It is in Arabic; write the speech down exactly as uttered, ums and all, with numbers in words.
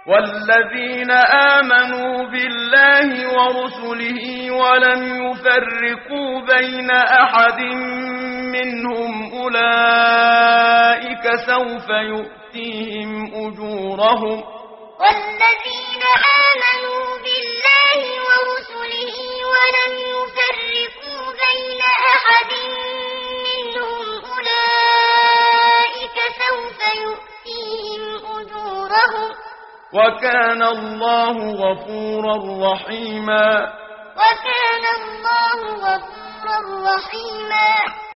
والذين آمنوا بالله ورسله ولم يفرقوا بين أحد منهم أولئك سوف يؤتيهم أجورهم والذين آمنوا بالله ورسله ولم يفرقوا بين أحد منهم أولئك سوف يؤتيهم أجورهم وكان الله غفورا رحيما وكان الله غفورا رحيما